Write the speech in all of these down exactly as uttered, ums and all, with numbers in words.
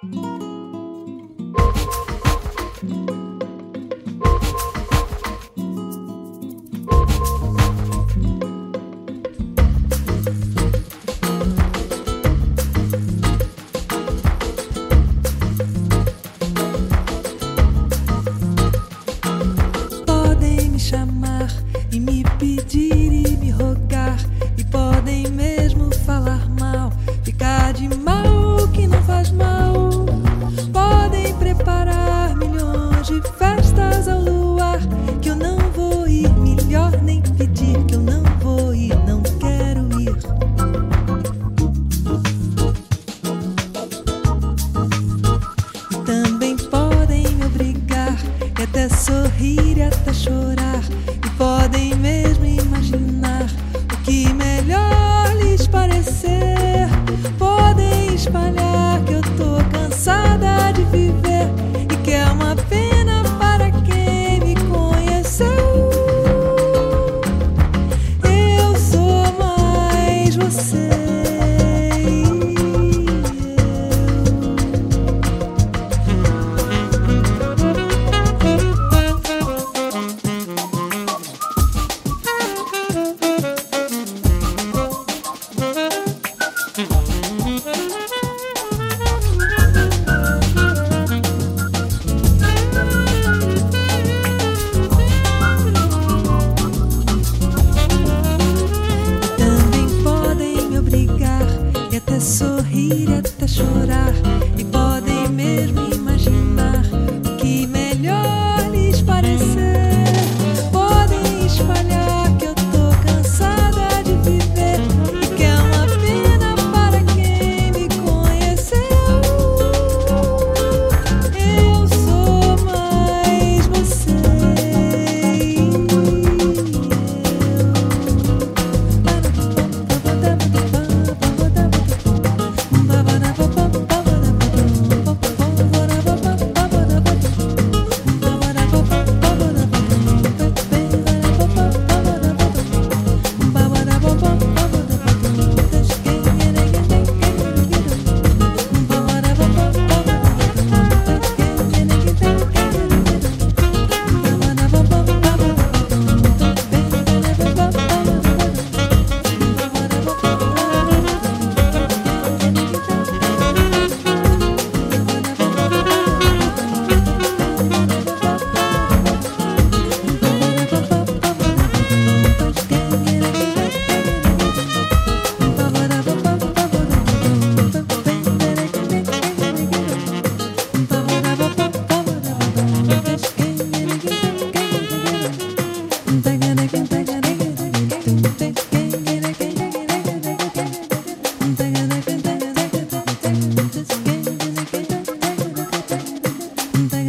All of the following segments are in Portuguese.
E me pedir e me rogar, e podem mesmo falar mal, ficar de mal que não faz mal. Podem preparar milhões de festas ao luar, que eu não vou ir, melhor nem pedir, que eu não vou ir, não quero ir. E também podem me obrigar, e até sorrir e até chorar. Podem mesmo imaginar o que melhor lhes parecer. Podem espalhar que eu tô cansada de viver e que é uma pena para quem me conheceu. Eu sou mais você. Sorrir até chorar, e podem mesmo imaginar o que melhor lhes parecer. Podem espalhar que eu tô cansada de viver e que é uma pena para quem me conheceu. Eu sou mais você.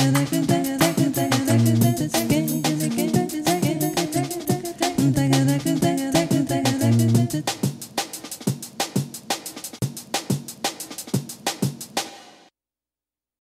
Da da da